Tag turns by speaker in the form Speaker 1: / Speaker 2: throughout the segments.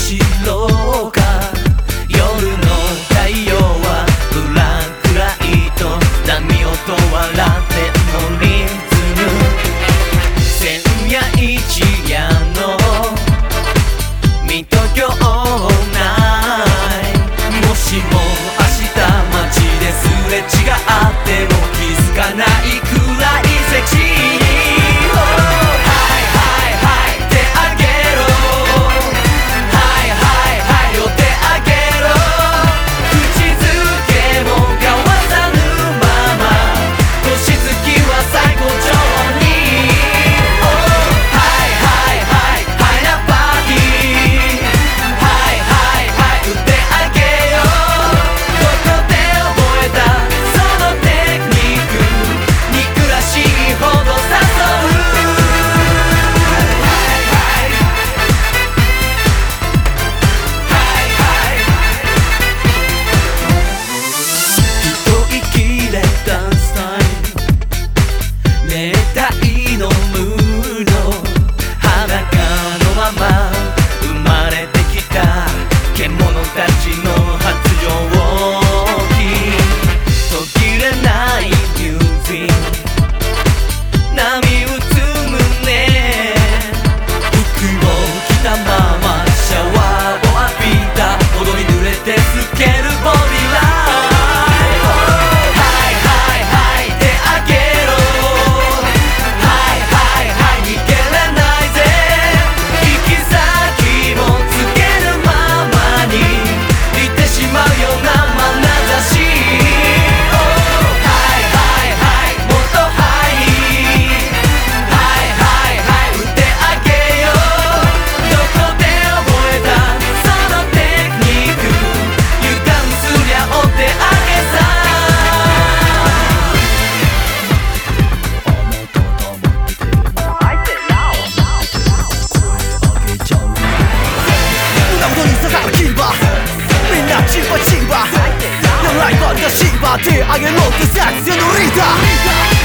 Speaker 1: ろうか。夜の太陽はブラックライト、波音笑ってのリズム。千夜一夜の水戸兄弟。もしも明日街ですれ違っても気づかないくらいセクシーにライバルが縛ってあげろってセクシーのリーダー。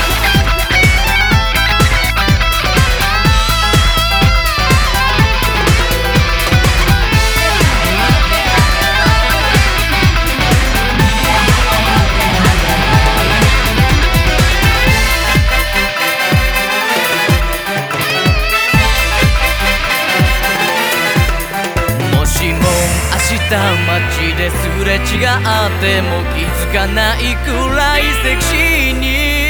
Speaker 1: 街ですれ違っても気づかないくらいセクシーに